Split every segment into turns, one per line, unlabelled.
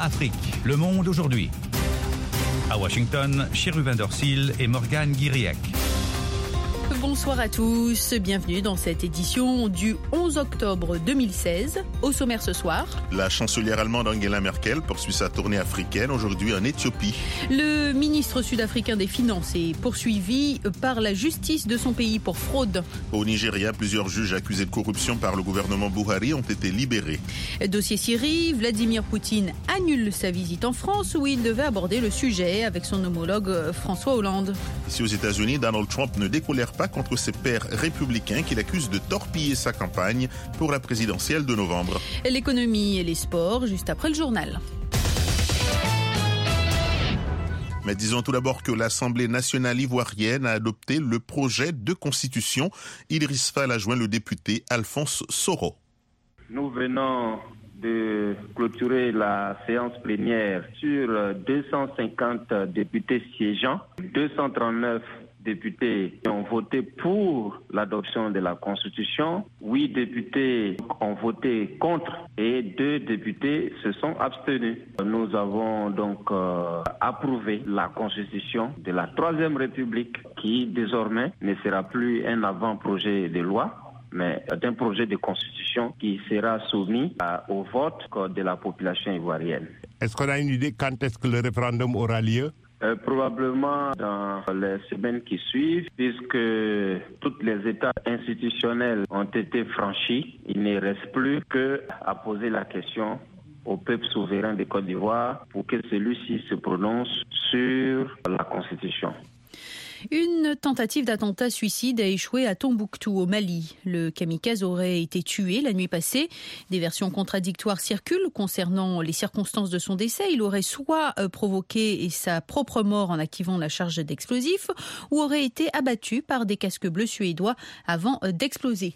Afrique, Le Monde aujourd'hui. À Washington, Cherubin Dorsil et Morgane Guiriac.
Bonsoir à tous, bienvenue dans cette édition du 11 octobre 2016. Au sommaire ce soir,
la chancelière allemande Angela Merkel poursuit sa tournée africaine, aujourd'hui en Éthiopie.
Le ministre sud-africain des Finances est poursuivi par la justice de son pays pour fraude.
Au Nigeria, plusieurs juges accusés de corruption par le gouvernement Buhari ont été libérés.
Dossier Syrie, Vladimir Poutine annule sa visite en France où il devait aborder le sujet avec son homologue François Hollande.
Ici aux États-Unis, Donald Trump ne décolère pas contre ses pairs républicains qu'il accuse de torpiller sa campagne pour la présidentielle de novembre.
L'économie et les sports, juste après le journal.
Mais disons tout d'abord que l'Assemblée nationale ivoirienne a adopté le projet de constitution. Idriss Fall a joint le député Alphonse Soro.
Nous venons de clôturer la séance plénière sur 250 députés siégeants, 239 députés ont voté pour l'adoption de la Constitution, 8 députés ont voté contre et 2 députés se sont abstenus. Nous avons donc approuvé la Constitution de la Troisième République qui désormais ne sera plus un avant-projet de loi, mais d'un projet de constitution qui sera soumis au vote de la population ivoirienne.
Est-ce qu'on a une idée quand est-ce que le référendum aura lieu ?
Probablement dans les semaines qui suivent, puisque tous les étapes institutionnelles ont été franchies. Il ne reste plus qu'à poser la question au peuple souverain de Côte d'Ivoire pour que celui-ci se prononce sur la Constitution.
Une tentative d'attentat suicide a échoué à Tombouctou, au Mali. Le kamikaze aurait été tué la nuit passée. Des versions contradictoires circulent concernant les circonstances de son décès. Il aurait soit provoqué sa propre mort en activant la charge d'explosifs, ou aurait été abattu par des casques bleus suédois avant d'exploser.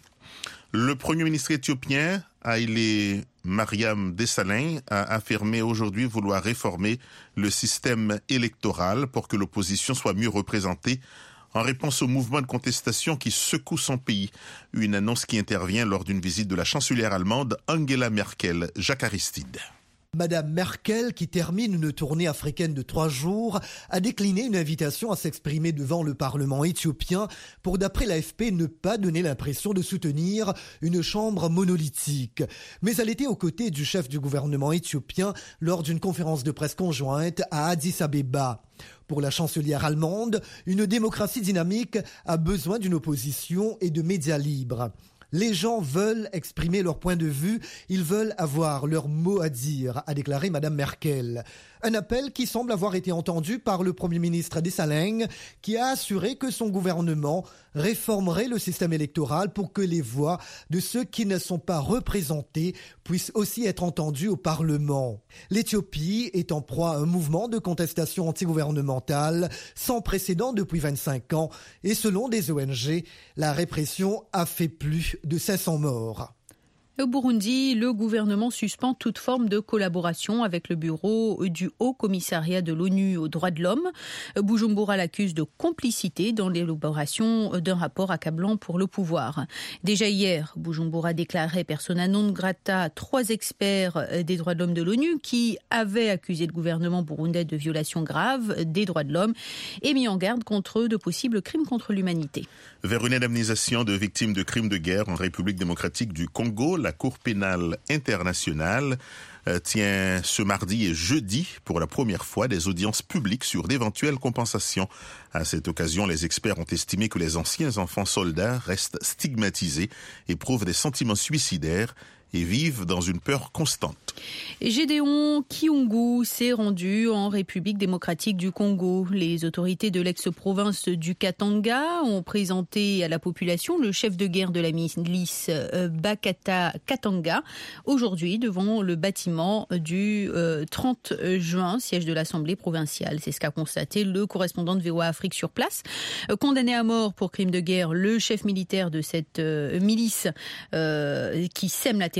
Le Premier ministre éthiopien, Haïlé Mariam Desalegn, a affirmé aujourd'hui vouloir réformer le système électoral pour que l'opposition soit mieux représentée en réponse au mouvement de contestation qui secoue son pays. Une annonce qui intervient lors d'une visite de la chancelière allemande Angela Merkel. Jacques Aristide.
Madame Merkel, qui termine une tournée africaine de 3 jours, a décliné une invitation à s'exprimer devant le Parlement éthiopien pour, d'après l'AFP, ne pas donner l'impression de soutenir une chambre monolithique. Mais elle était aux côtés du chef du gouvernement éthiopien lors d'une conférence de presse conjointe à Addis Abeba. Pour la chancelière allemande, une démocratie dynamique a besoin d'une opposition et de médias libres. Les gens veulent exprimer leur point de vue, ils veulent avoir leur mot à dire, a déclaré Madame Merkel. Un appel qui semble avoir été entendu par le Premier ministre Desalegn, qui a assuré que son gouvernement réformerait le système électoral pour que les voix de ceux qui ne sont pas représentés puissent aussi être entendues au Parlement. L'Éthiopie est en proie à un mouvement de contestation antigouvernementale sans précédent depuis 25 ans et selon des ONG, la répression a fait plus de 500 morts.
Au Burundi, le gouvernement suspend toute forme de collaboration avec le bureau du Haut Commissariat de l'ONU aux droits de l'homme. Bujumbura l'accuse de complicité dans l'élaboration d'un rapport accablant pour le pouvoir. Déjà hier, Bujumbura déclarait persona non grata 3 experts des droits de l'homme de l'ONU qui avaient accusé le gouvernement burundais de violations graves des droits de l'homme et mis en garde contre de possibles crimes contre l'humanité.
Vers une indemnisation de victimes de crimes de guerre en République démocratique du Congo, la Cour pénale internationale tient ce mardi et jeudi pour la première fois des audiences publiques sur d'éventuelles compensations. À cette occasion, les experts ont estimé que les anciens enfants soldats restent stigmatisés, éprouvent des sentiments suicidaires et vivent dans une peur constante.
Gédéon Kyungu s'est rendu en République démocratique du Congo. Les autorités de l'ex-province du Katanga ont présenté à la population le chef de guerre de la milice Bakata Katanga aujourd'hui devant le bâtiment du 30 juin, siège de l'Assemblée provinciale. C'est ce qu'a constaté le correspondant de VOA Afrique sur place. Condamné à mort pour crime de guerre, le chef militaire de cette milice qui sème la terreur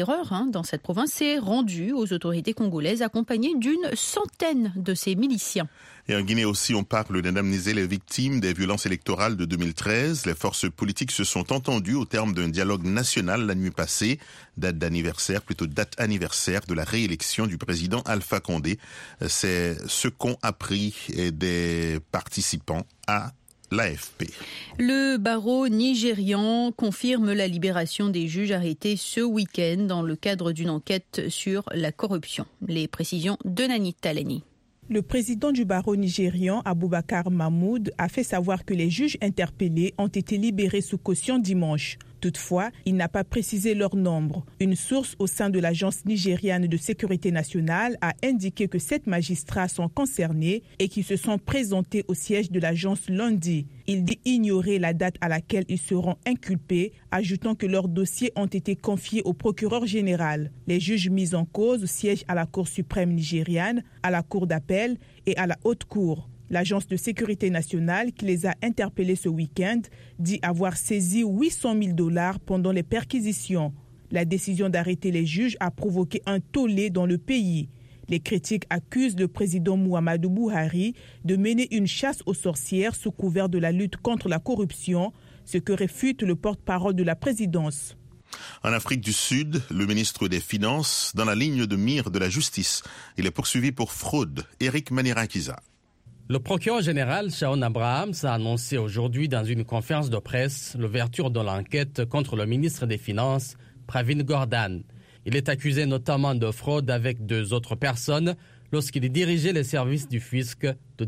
terreur dans cette province, s'est rendu aux autorités congolaises accompagné d'une centaine de ses miliciens.
Et en Guinée aussi, on parle d'indemniser les victimes des violences électorales de 2013. Les forces politiques se sont entendues au terme d'un dialogue national la nuit passée, date anniversaire de la réélection du président Alpha Condé. C'est ce qu'ont appris des participants à l'AFP.
Le barreau nigérian confirme la libération des juges arrêtés ce week-end dans le cadre d'une enquête sur la corruption. Les précisions de Nani Talani.
Le président du barreau nigérian, Aboubakar Mahmoud, a fait savoir que les juges interpellés ont été libérés sous caution dimanche. Toutefois, il n'a pas précisé leur nombre. Une source au sein de l'Agence nigériane de sécurité nationale a indiqué que 7 magistrats sont concernés et qui se sont présentés au siège de l'agence lundi. Il dit ignorer la date à laquelle ils seront inculpés, ajoutant que leurs dossiers ont été confiés au procureur général. Les juges mis en cause siègent à la Cour suprême nigériane, à la Cour d'appel et à la Haute Cour. L'Agence de sécurité nationale, qui les a interpellés ce week-end, dit avoir saisi $800,000 pendant les perquisitions. La décision d'arrêter les juges a provoqué un tollé dans le pays. Les critiques accusent le président Muhammadu Buhari de mener une chasse aux sorcières sous couvert de la lutte contre la corruption, ce que réfute le porte-parole de la présidence.
En Afrique du Sud, le ministre des Finances, dans la ligne de mire de la justice, il est poursuivi pour fraude. Eric Manirakiza.
Le procureur général Shaun Abrahams a annoncé aujourd'hui dans une conférence de presse l'ouverture de l'enquête contre le ministre des Finances, Pravin Gordhan. Il est accusé notamment de fraude avec 2 autres personnes lorsqu'il dirigeait les services du fisc de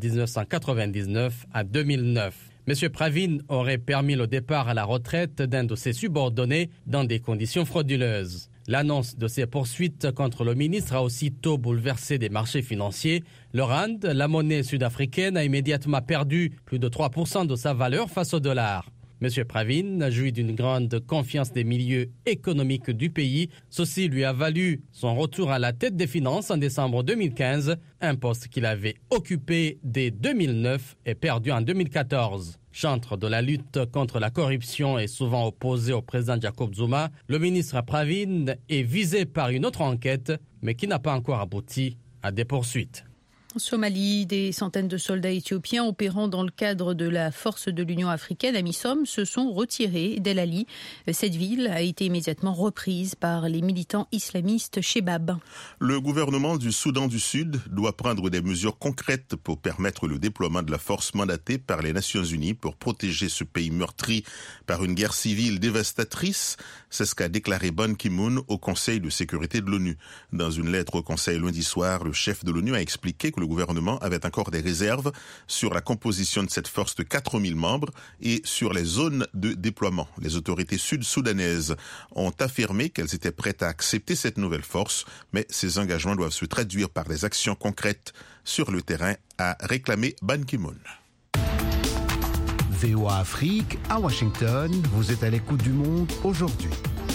1999 à 2009. M. Pravin aurait permis le départ à la retraite d'un de ses subordonnés dans des conditions frauduleuses. L'annonce de ces poursuites contre le ministre a aussitôt bouleversé des marchés financiers. Le rand, la monnaie sud-africaine, a immédiatement perdu plus de 3% de sa valeur face au dollar. M. Pravin jouit d'une grande confiance des milieux économiques du pays. Ceci lui a valu son retour à la tête des finances en décembre 2015, un poste qu'il avait occupé dès 2009 et perdu en 2014. Chantre de la lutte contre la corruption et souvent opposé au président Jacob Zuma, le ministre Pravin est visé par une autre enquête, mais qui n'a pas encore abouti à des poursuites.
En Somalie, des centaines de soldats éthiopiens opérant dans le cadre de la force de l'Union africaine, AMISOM, se sont retirés d'El Ali. Cette ville a été immédiatement reprise par les militants islamistes Shebab.
Le gouvernement du Soudan du Sud doit prendre des mesures concrètes pour permettre le déploiement de la force mandatée par les Nations Unies pour protéger ce pays meurtri par une guerre civile dévastatrice. C'est ce qu'a déclaré Ban Ki-moon au Conseil de sécurité de l'ONU. Dans une lettre au Conseil lundi soir, le chef de l'ONU a expliqué que le gouvernement avait encore des réserves sur la composition de cette force de 4000 membres et sur les zones de déploiement. Les autorités sud-soudanaises ont affirmé qu'elles étaient prêtes à accepter cette nouvelle force, mais ces engagements doivent se traduire par des actions concrètes sur le terrain, a réclamé Ban Ki-moon.
VOA Afrique, à Washington, vous êtes à l'écoute du monde aujourd'hui.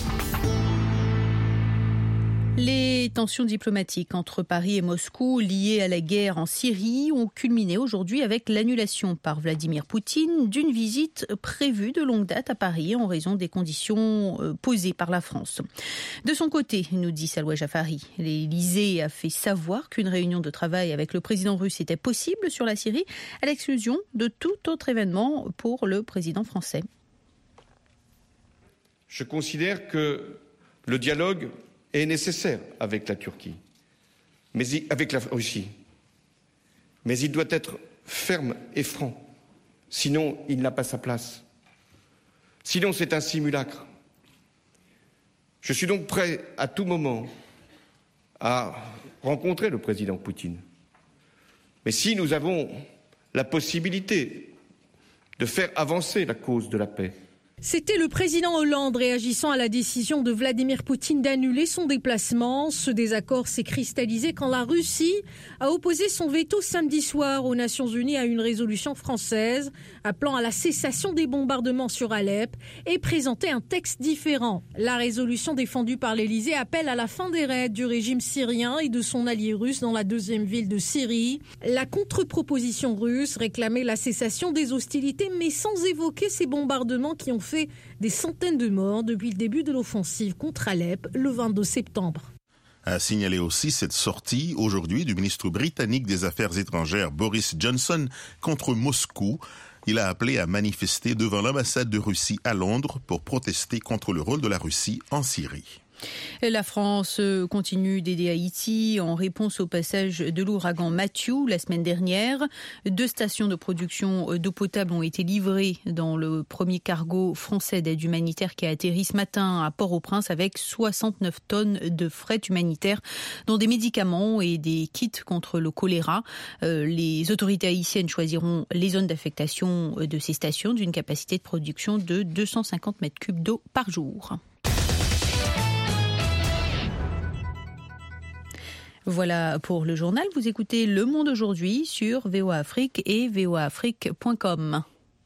Les tensions diplomatiques entre Paris et Moscou liées à la guerre en Syrie ont culminé aujourd'hui avec l'annulation par Vladimir Poutine d'une visite prévue de longue date à Paris en raison des conditions posées par la France. De son côté, nous dit Salwa Jafari, l'Élysée a fait savoir qu'une réunion de travail avec le président russe était possible sur la Syrie à l'exclusion de tout autre événement pour le président français.
Je considère que le dialogue est nécessaire avec la Turquie, avec la Russie. Mais il doit être ferme et franc. Sinon, il n'a pas sa place. Sinon, c'est un simulacre. Je suis donc prêt à tout moment à rencontrer le président Poutine. Mais si nous avons la possibilité de faire avancer la cause de la paix,
c'était le président Hollande réagissant à la décision de Vladimir Poutine d'annuler son déplacement. Ce désaccord s'est cristallisé quand la Russie a opposé son veto samedi soir aux Nations Unies à une résolution française appelant à la cessation des bombardements sur Alep et présenté un texte différent. La résolution défendue par l'Élysée appelle à la fin des raids du régime syrien et de son allié russe dans la deuxième ville de Syrie. La contre-proposition russe réclamait la cessation des hostilités mais sans évoquer ces bombardements qui ont fait des centaines de morts depuis le début de l'offensive contre Alep le 22 septembre.
A signalé aussi cette sortie aujourd'hui du ministre britannique des Affaires étrangères Boris Johnson contre Moscou. Il a appelé à manifester devant l'ambassade de Russie à Londres pour protester contre le rôle de la Russie en Syrie.
La France continue d'aider Haïti en réponse au passage de l'ouragan Matthew la semaine dernière. 2 stations de production d'eau potable ont été livrées dans le premier cargo français d'aide humanitaire qui a atterri ce matin à Port-au-Prince avec 69 tonnes de fret humanitaire, dont des médicaments et des kits contre le choléra. Les autorités haïtiennes choisiront les zones d'affectation de ces stations d'une capacité de production de 250 mètres cubes d'eau par jour. Voilà pour le journal. Vous écoutez Le Monde aujourd'hui sur VOA Afrique et voaafrique.com.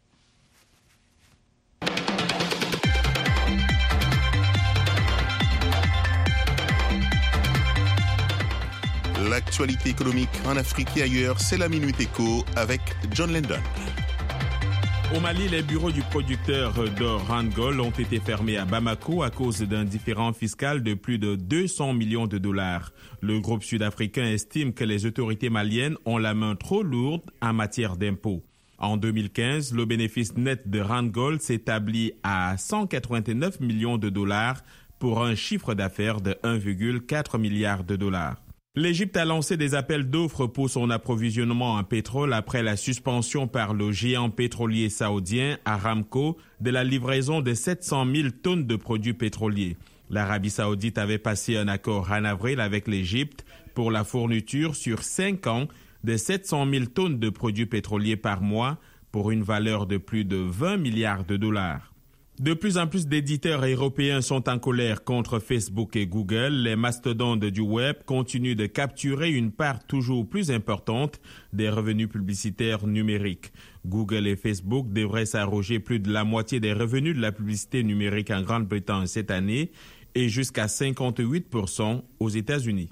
L'actualité économique en Afrique et ailleurs, c'est la Minute Éco avec John Lendon.
Au Mali, les bureaux du producteur d'or Randgold ont été fermés à Bamako à cause d'un différend fiscal de plus de 200 millions de dollars. Le groupe sud-africain estime que les autorités maliennes ont la main trop lourde en matière d'impôts. En 2015, le bénéfice net de Randgold s'établit à 189 millions de dollars pour un chiffre d'affaires de 1,4 milliard de dollars. L'Égypte a lancé des appels d'offres pour son approvisionnement en pétrole après la suspension par le géant pétrolier saoudien Aramco de la livraison de 700 000 tonnes de produits pétroliers. L'Arabie saoudite avait passé un accord en avril avec l'Égypte pour la fourniture sur 5 ans de 700 000 tonnes de produits pétroliers par mois pour une valeur de plus de 20 milliards de dollars. De plus en plus d'éditeurs européens sont en colère contre Facebook et Google. Les mastodontes du web continuent de capturer une part toujours plus importante des revenus publicitaires numériques. Google et Facebook devraient s'arroger plus de la moitié des revenus de la publicité numérique en Grande-Bretagne cette année et jusqu'à 58% aux États-Unis.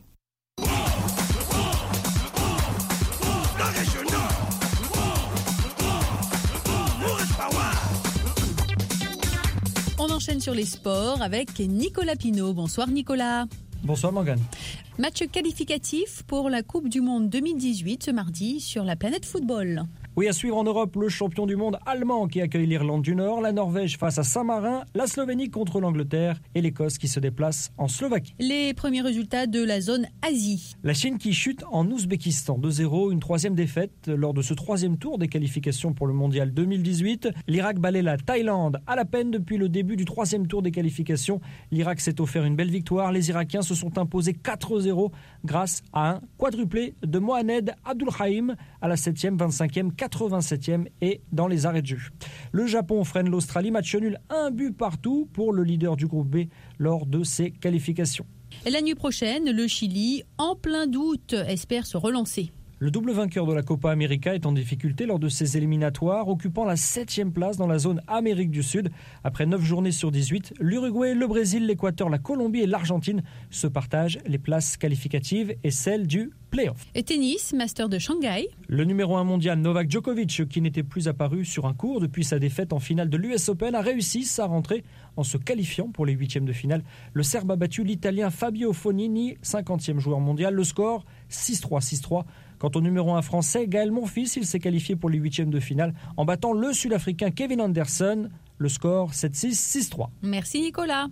On enchaîne sur les sports avec Nicolas Pinault. Bonsoir Nicolas.
Bonsoir Morgane.
Match qualificatif pour la Coupe du Monde 2018 ce mardi sur la planète football.
Oui, à suivre en Europe, le champion du monde allemand qui accueille l'Irlande du Nord, la Norvège face à Saint-Marin, la Slovénie contre l'Angleterre et l'Écosse qui se déplace en Slovaquie.
Les premiers résultats de la zone Asie.
La Chine qui chute en Ouzbékistan 2-0, une troisième défaite lors de ce troisième tour des qualifications pour le Mondial 2018. L'Irak balaie la Thaïlande à la peine depuis le début du troisième tour des qualifications. L'Irak s'est offert une belle victoire. Les Irakiens se sont imposés 4-0 grâce à un quadruplé de Mohamed Abdulrahim à la 7e, 25e, 87e et dans les arrêts de jeu. Le Japon freine l'Australie, match nul, 1 but partout pour le leader du groupe B lors de ses qualifications.
La nuit prochaine, le Chili, en plein doute, espère se relancer.
Le double vainqueur de la Copa América est en difficulté lors de ses éliminatoires, occupant la 7e place dans la zone Amérique du Sud. Après 9 journées sur 18, l'Uruguay, le Brésil, l'Équateur, la Colombie et l'Argentine se partagent les places qualificatives et celles du play-off.
Et tennis, Master de Shanghai.
Le numéro 1 mondial Novak Djokovic, qui n'était plus apparu sur un court depuis sa défaite en finale de l'US Open, a réussi sa rentrée en se qualifiant pour les 8e de finale. Le Serbe a battu l'Italien Fabio Fognini, 50e joueur mondial. Le score 6-3, 6-3. Quant au numéro 1 français, Gaël Monfils, il s'est qualifié pour les 8e de finale en battant le Sud-Africain Kevin Anderson. Le score 7-6, 6-3.
Merci Nicolas.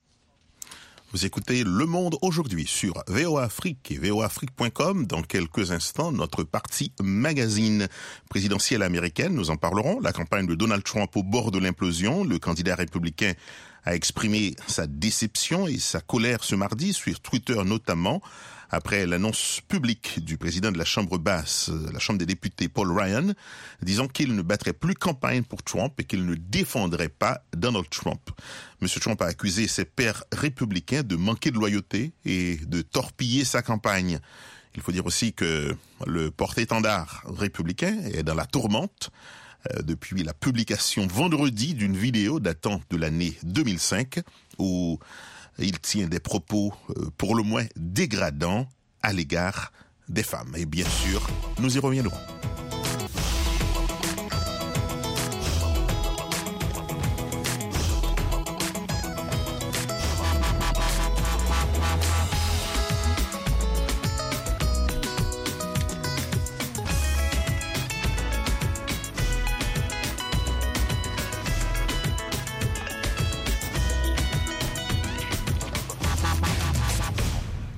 Vous écoutez Le Monde aujourd'hui sur VOA Afrique et voaafrique.com. Dans quelques instants, notre partie magazine présidentielle américaine. Nous en parlerons. La campagne de Donald Trump au bord de l'implosion. Le candidat républicain a exprimé sa déception et sa colère ce mardi, sur Twitter notamment, après l'annonce publique du président de la Chambre basse, la Chambre des députés, Paul Ryan, disant qu'il ne battrait plus campagne pour Trump et qu'il ne défendrait pas Donald Trump. M. Trump a accusé ses pairs républicains de manquer de loyauté et de torpiller sa campagne. Il faut dire aussi que le porte-étendard républicain est dans la tourmente depuis la publication vendredi d'une vidéo datant de l'année 2005 où il tient des propos pour le moins dégradants à l'égard des femmes. Et bien sûr, nous y reviendrons.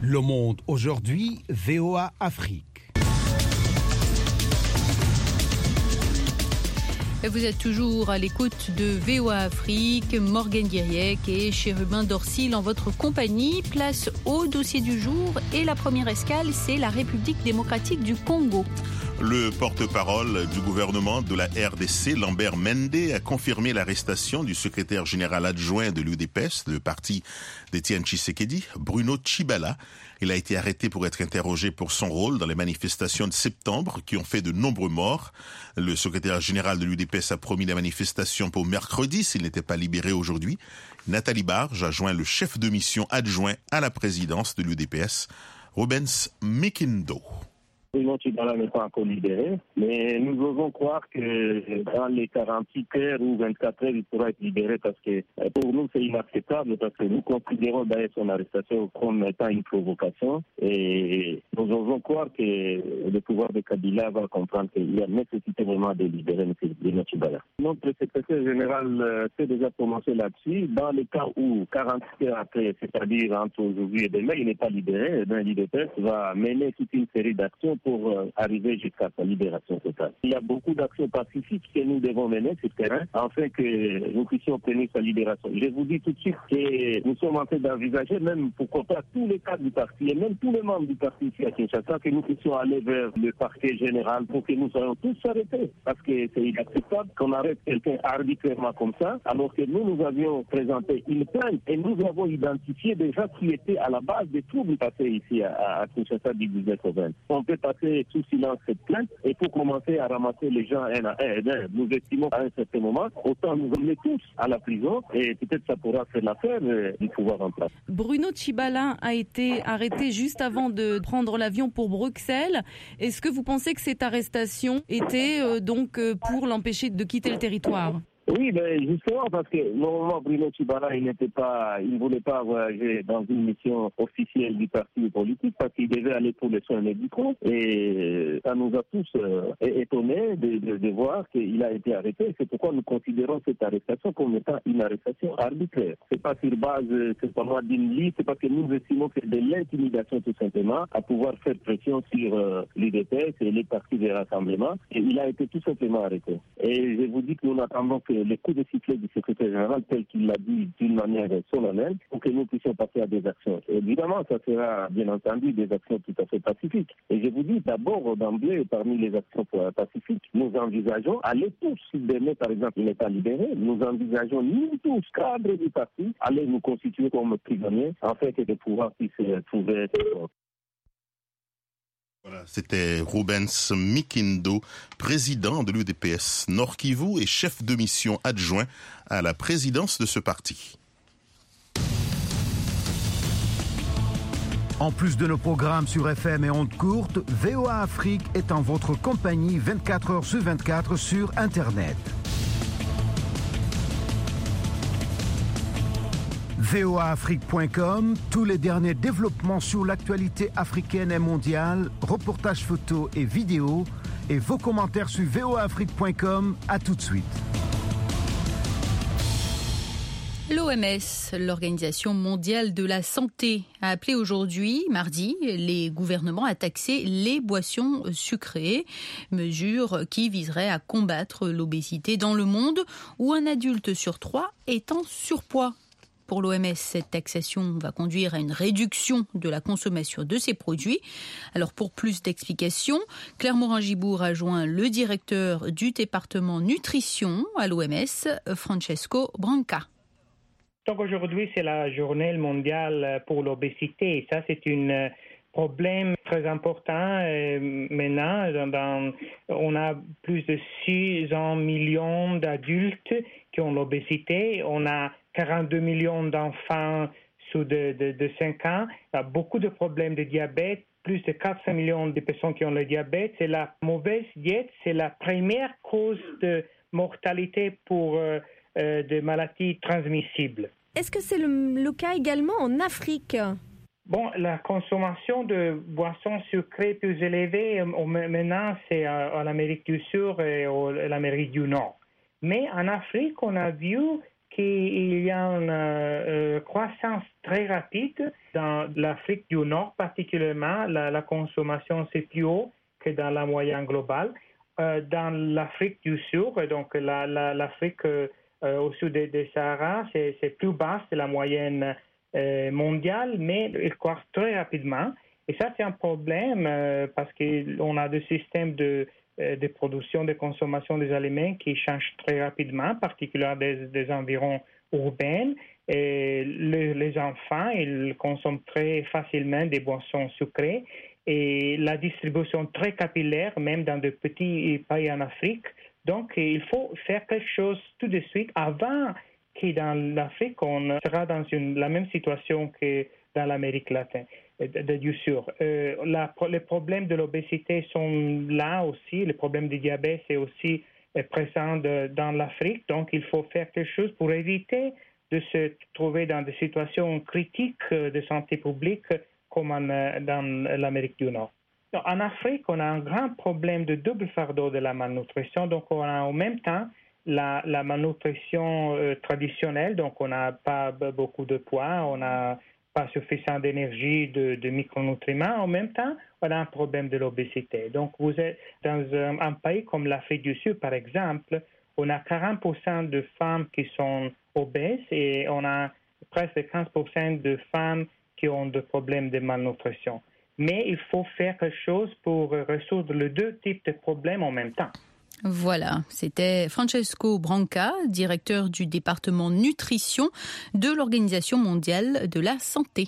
Le Monde aujourd'hui, VOA Afrique.
Vous êtes toujours à l'écoute de VOA Afrique, Morgane Guiriec et Chérubin Dorsil en votre compagnie. Place au dossier du jour et la première escale, c'est la République démocratique du Congo.
Le porte-parole du gouvernement de la RDC, Lambert Mende, a confirmé l'arrestation du secrétaire général adjoint de l'UDPS, le parti d'Étienne Tshisekedi, Bruno Tshibala. Il a été arrêté pour être interrogé pour son rôle dans les manifestations de septembre qui ont fait de nombreux morts. Le secrétaire général de l'UDPS a promis la manifestation pour mercredi s'il n'était pas libéré aujourd'hui. Nathalie Barge a joint le chef de mission adjoint à la présidence de l'UDPS, Rubens Mikindo.
Bruno Tshibala n'est pas encore libéré, mais nous osons croire que dans les 48 heures ou 24 heures, il pourra être libéré parce que pour nous, c'est inacceptable parce que nous considérons d'ailleurs son arrestation comme étant une provocation et nous osons croire que le pouvoir de Kabila va comprendre qu'il y a nécessité vraiment de libérer M. Bruno Tshibala. Notre secrétaire général s'est déjà prononcé là-dessus. Dans le cas où 48 heures après, c'est-à-dire entre aujourd'hui et demain, il n'est pas libéré, l'UDPS va mener toute une série d'actions pour arriver jusqu'à sa libération totale. Il y a beaucoup d'actions pacifiques que nous devons mener sur le terrain afin que nous puissions obtenir sa libération. Je vous dis tout de suite que nous sommes en train d'envisager, même pourquoi pas tous les cadres du parti et même tous les membres du parti ici à Kinshasa, que nous puissions aller vers le parquet général pour que nous soyons tous arrêtés. Parce que c'est inacceptable qu'on arrête quelqu'un arbitrairement comme ça, alors que nous avions présenté une plainte et nous avons identifié des gens qui étaient à la base des troubles passés ici à Kinshasa du 19 au 20. On peut passer sous silence cette plainte et pour commencer à ramasser les gens un à un. Nous estimons à un certain moment, autant nous emmener tous à la prison et peut-être ça pourra faire l'affaire du pouvoir en place.
Bruno Tshibala a été arrêté juste avant de prendre l'avion pour Bruxelles. Est-ce que vous pensez que cette arrestation était donc pour l'empêcher de quitter le territoire ?
Oui, mais justement, parce que normalement, Bruno Tshibala, il ne voulait pas voyager dans une mission officielle du parti politique parce qu'il devait aller pour les soins médicaux. Et ça nous a tous étonnés de voir qu'il a été arrêté. C'est pourquoi nous considérons cette arrestation comme étant une arrestation arbitraire. C'est pas sur base, c'est pas moi d'une liste, c'est parce que nous estimons que c'est de l'intimidation tout simplement à pouvoir faire pression sur l'UDPS et les partis de rassemblement. Et il a été tout simplement arrêté. Et je vous dis que nous n'attendons que les coups de sifflet du secrétaire général, tel qu'il l'a dit d'une manière solennelle, pour que nous puissions passer à des actions. Et évidemment, ça sera bien entendu des actions tout à fait pacifiques. Et je vous dis d'abord, d'emblée, parmi les actions pacifiques, nous envisageons aller tous, si demain, par exemple, il n'est pas libéré, nous envisageons, nous tous, cadres du parti, aller nous constituer comme prisonniers, afin que le pouvoir puisse trouver...
Voilà, c'était Rubens Mikindo, président de l'UDPS Nord Kivu et chef de mission adjoint à la présidence de ce parti.
En plus de nos programmes sur FM et ondes courtes, VOA Afrique est en votre compagnie 24 heures sur 24 sur Internet. voaafrique.com, tous les derniers développements sur l'actualité africaine et mondiale, reportages photos et vidéos, et vos commentaires sur voaafrique.com. À tout de suite.
L'OMS, l'Organisation mondiale de la santé, a appelé aujourd'hui, mardi, les gouvernements à taxer les boissons sucrées, mesure qui viserait à combattre l'obésité dans le monde où un adulte sur 3 est en surpoids. Pour l'OMS, cette taxation va conduire à une réduction de la consommation de ces produits. Alors pour plus d'explications, Claire Morin-Gibour a joint le directeur du département nutrition à l'OMS, Francesco Branca.
Donc aujourd'hui, c'est la journée mondiale pour l'obésité. Ça, c'est un problème très important. Maintenant, on a plus de 600 millions d'adultes qui ont l'obésité. On a 42 millions d'enfants sous de 5 ans. Il y a beaucoup de problèmes de diabète. Plus de 400 millions de personnes qui ont le diabète. C'est la mauvaise diète. C'est la première cause de mortalité pour des maladies transmissibles.
Est-ce que c'est le cas également en Afrique ?
Bon, la consommation de boissons sucrées plus élevée, maintenant, c'est en Amérique du Sud et en Amérique du Nord. Mais en Afrique, on a vu qu'il y a une croissance très rapide dans l'Afrique du Nord, particulièrement. La consommation, c'est plus haut que dans la moyenne globale. Dans l'Afrique du Sud, donc l'Afrique au sud des Sahara, c'est plus bas que la moyenne mondiale, mais il croît très rapidement. Et ça, c'est un problème parce qu'on a des systèmes de production, de consommation des aliments qui changent très rapidement, particulièrement des environs urbains. Et les enfants, ils consomment très facilement des boissons sucrées. Et la distribution très capillaire, même dans de petits pays en Afrique. Donc, il faut faire quelque chose tout de suite avant que dans l'Afrique, on sera dans la même situation que dans l'Amérique latine du Sud. Les problèmes de l'obésité sont là aussi. Les problèmes du diabète, c'est aussi présent dans l'Afrique. Donc, il faut faire quelque chose pour éviter de se trouver dans des situations critiques de santé publique comme dans l'Amérique du Nord. En Afrique, on a un grand problème de double fardeau de la malnutrition. Donc, on a en même temps la malnutrition traditionnelle. Donc, on n'a pas beaucoup de poids, on n'a pas suffisamment d'énergie, de micronutriments. En même temps, on a un problème de l'obésité. Donc, vous êtes dans un pays comme l'Afrique du Sud, par exemple, on a 40% de femmes qui sont obèses et on a presque 15% de femmes qui ont des problèmes de malnutrition. Mais il faut faire quelque chose pour résoudre les deux types de problèmes en même temps.
Voilà, c'était Francesco Branca, directeur du département nutrition de l'Organisation mondiale de la santé.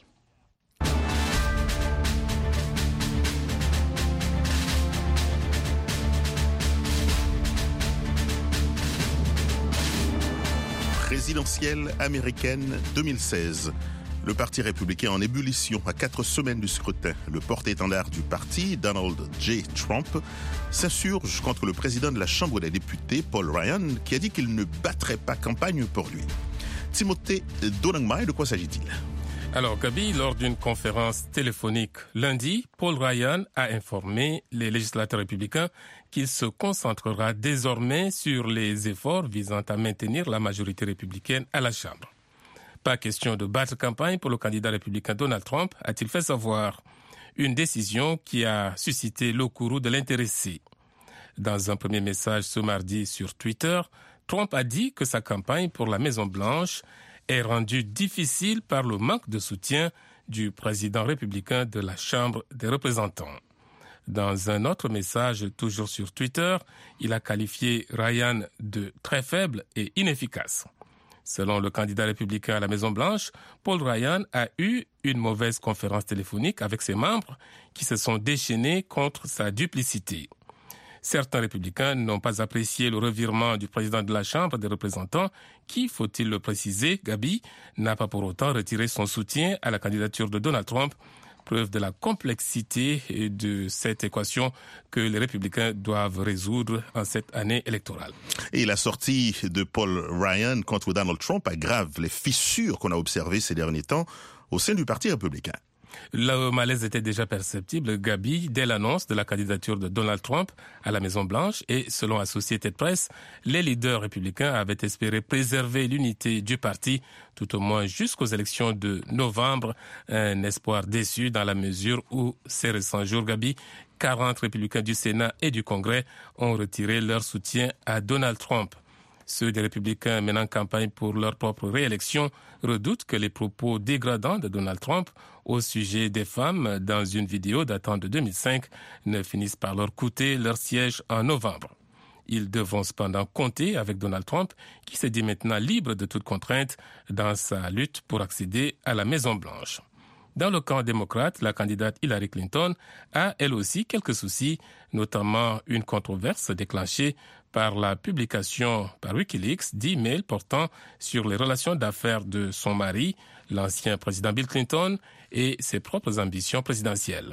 Présidentielle américaine 2016. Le Parti républicain en ébullition à 4 semaines du scrutin. Le porte-étendard du parti, Donald J. Trump, s'insurge contre le président de la Chambre des députés, Paul Ryan, qui a dit qu'il ne battrait pas campagne pour lui. Timothée Donangma, de quoi s'agit-il?
Alors, Gabi, lors d'une conférence téléphonique lundi, Paul Ryan a informé les législateurs républicains qu'il se concentrera désormais sur les efforts visant à maintenir la majorité républicaine à la Chambre. Pas question de battre campagne pour le candidat républicain Donald Trump, a-t-il fait savoir. Une décision qui a suscité le courroux de l'intéressé. Dans un premier message ce mardi sur Twitter, Trump a dit que sa campagne pour la Maison-Blanche est rendue difficile par le manque de soutien du président républicain de la Chambre des représentants. Dans un autre message, toujours sur Twitter, il a qualifié Ryan de très faible et inefficace. Selon le candidat républicain à la Maison-Blanche, Paul Ryan a eu une mauvaise conférence téléphonique avec ses membres qui se sont déchaînés contre sa duplicité. Certains républicains n'ont pas apprécié le revirement du président de la Chambre des représentants qui, faut-il le préciser, Gabi, n'a pas pour autant retiré son soutien à la candidature de Donald Trump, preuve de la complexité de cette équation que les républicains doivent résoudre en cette année électorale.
Et la sortie de Paul Ryan contre Donald Trump aggrave les fissures qu'on a observées ces derniers temps au sein du Parti républicain.
Le malaise était déjà perceptible, Gabi, dès l'annonce de la candidature de Donald Trump à la Maison-Blanche et, selon Associated Press, les leaders républicains avaient espéré préserver l'unité du parti, tout au moins jusqu'aux élections de novembre. Un espoir déçu dans la mesure où, ces récents jours, Gabi, 40 républicains du Sénat et du Congrès ont retiré leur soutien à Donald Trump. Ceux des républicains menant campagne pour leur propre réélection redoutent que les propos dégradants de Donald Trump au sujet des femmes dans une vidéo datant de 2005 ne finissent par leur coûter leur siège en novembre. Ils devront cependant compter avec Donald Trump qui se dit maintenant libre de toute contrainte dans sa lutte pour accéder à la Maison-Blanche. Dans le camp démocrate, la candidate Hillary Clinton a elle aussi quelques soucis, notamment une controverse déclenchée par la publication par Wikileaks d'emails portant sur les relations d'affaires de son mari, l'ancien président Bill Clinton, et ses propres ambitions présidentielles.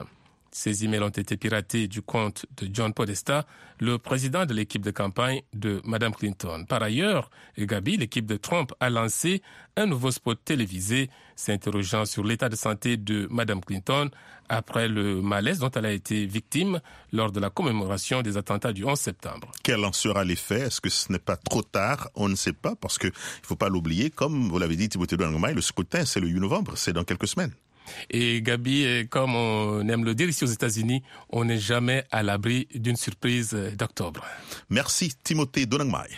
Ces emails ont été piratés du compte de John Podesta, le président de l'équipe de campagne de Mme Clinton. Par ailleurs, Gabi, l'équipe de Trump, a lancé un nouveau spot télévisé s'interrogeant sur l'état de santé de Mme Clinton après le malaise dont elle a été victime lors de la commémoration des attentats du 11 septembre.
Quel en sera l'effet? Est-ce que ce n'est pas trop tard? On ne sait pas, parce qu'il ne faut pas l'oublier, comme vous l'avez dit, Timothée Doangmaï, le scrutin, c'est le 8 novembre, c'est dans quelques semaines.
Et Gabi, comme on aime le dire ici aux États-Unis, on n'est jamais à l'abri d'une surprise d'octobre.
Merci Timothée Doangmaï.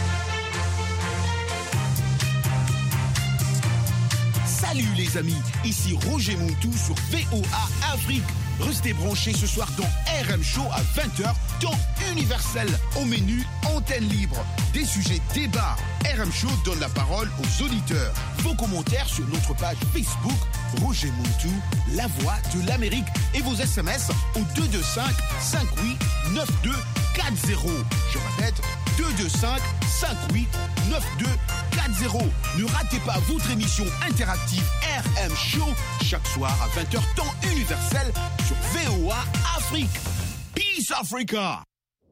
Salut les amis, ici Roger Montou sur VOA Afrique. Restez branchés ce soir dans RM Show à 20h, temps universel. Au menu, antenne libre. Des sujets débats. RM Show donne la parole aux auditeurs. Vos commentaires sur notre page Facebook, Roger Montou, la voix de l'Amérique. Et vos SMS au 225 58 92 40. Je répète, 225 58 92 40. Ne ratez pas votre émission interactive RM Show chaque soir à 20h temps universel sur VOA Afrique. Peace Africa.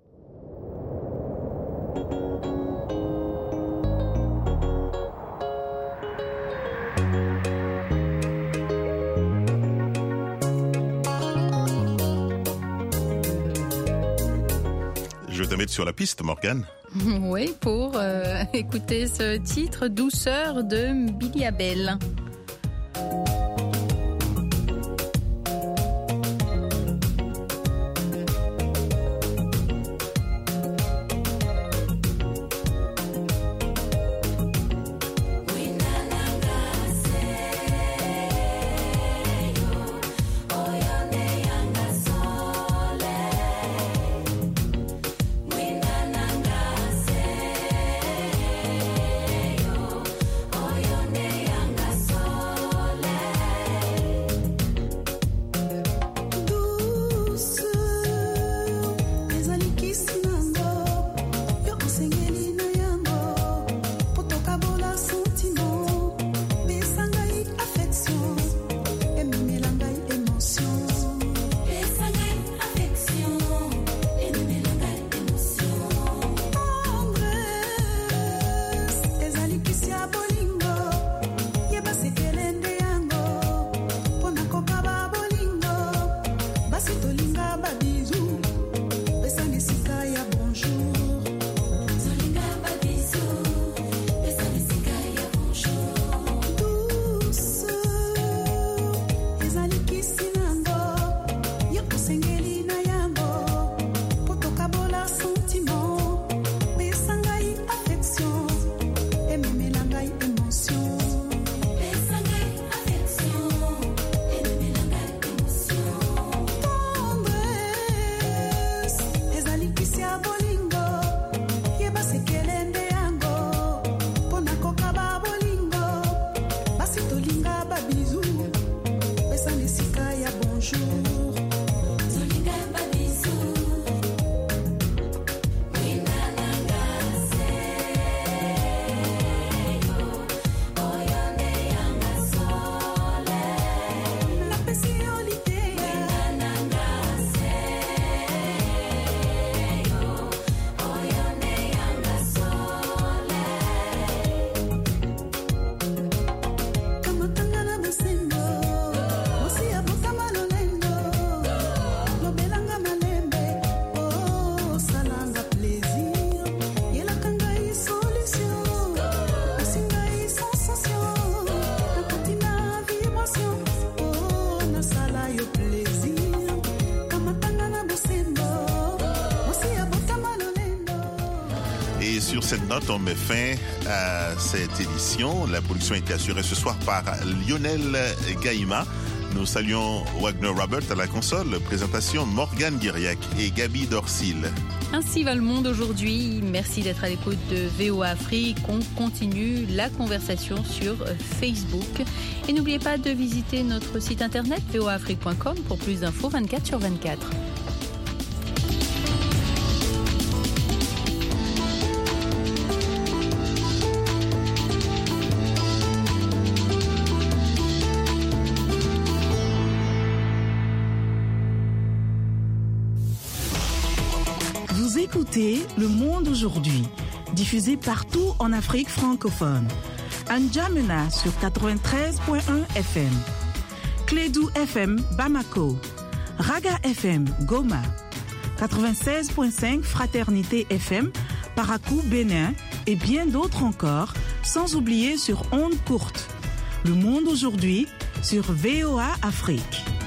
Je vais te mettre sur la piste, Morgane.
Oui, pour écouter ce titre, Douceur de Billy Abel.
Sur cette note, on met fin à cette édition. La production a été assurée ce soir par Lionel Gaïma. Nous saluons Wagner Robert à la console. Présentation Morgane Guiriac et Gabi Dorsil.
Ainsi va le monde aujourd'hui. Merci d'être à l'écoute de VOA Afrique. On continue la conversation sur Facebook. Et n'oubliez pas de visiter notre site internet voaafrique.com pour plus d'infos 24/24.
Vous écoutez Le Monde aujourd'hui, diffusé partout en Afrique francophone. À N'Djamena sur 93.1 FM. Clédou FM Bamako. Raga FM Goma. 96.5 Fraternité FM Parakou Bénin et bien d'autres encore, sans oublier sur ondes courtes. Le Monde aujourd'hui sur VOA Afrique.